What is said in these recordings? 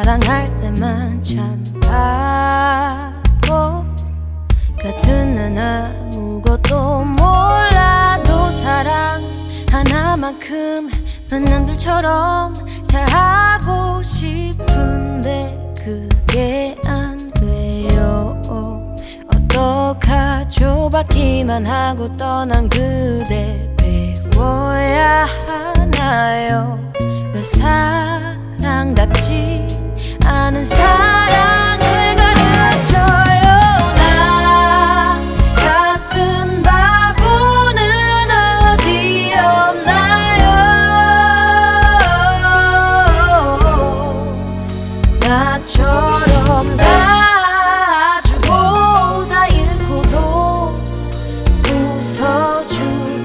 사랑할 때만 참 바보 같은 난 아무것도 몰라도 사랑 하나만큼은 남들처럼 잘하고 싶은데 그게 안 돼요. 어떡하죠? 받기만 하고 떠난 그댈 배워야 하나요? 왜 사랑답지 않은 사랑을 가르쳐요? 나 같은 바보는 어디 없나요? 나처럼 다 주고 다 잃고도 웃어줄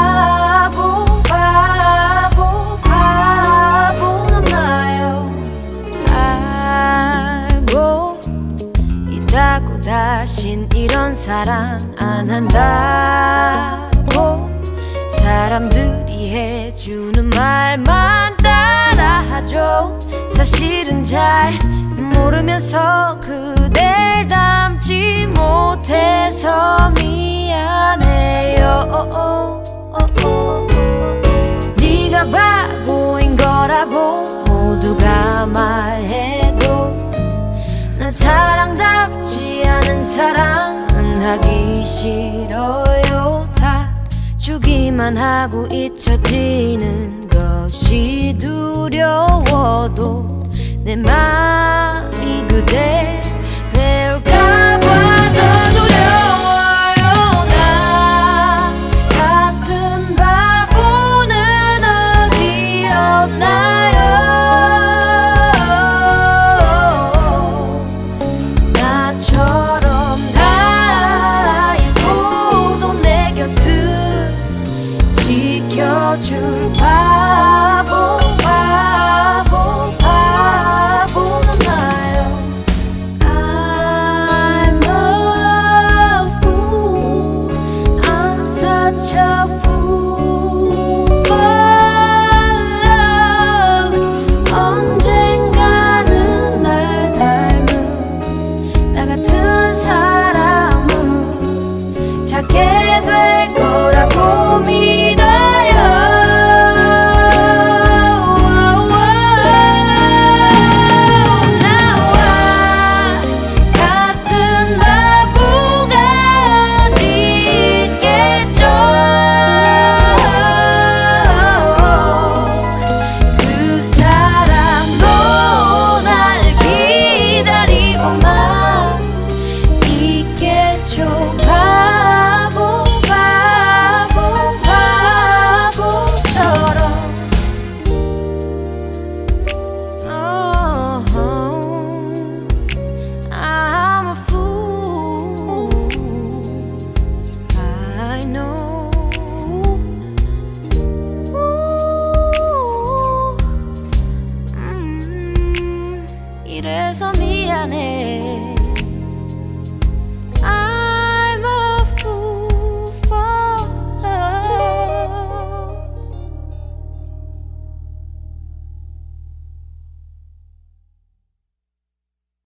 바보는 없나요? 알고 있다고 다신 이런 사랑 안 한다고 사람들이 해주는 말만 따라하죠. 사실은 잘 모르면서 그댈 닮지 못해서 미안해요. 네가 바보인 거라고 모두가 말해도 난 사랑답지 않은 사랑은 하기 싫어요. 다 주기만 하고 잊혀지는 것이 두려워도 내 맘이 그댈 배울까봐 더 두려워요. 나 같은 바보는 어디 없나요? 나처럼 다 잃고도 내 곁을 지켜줄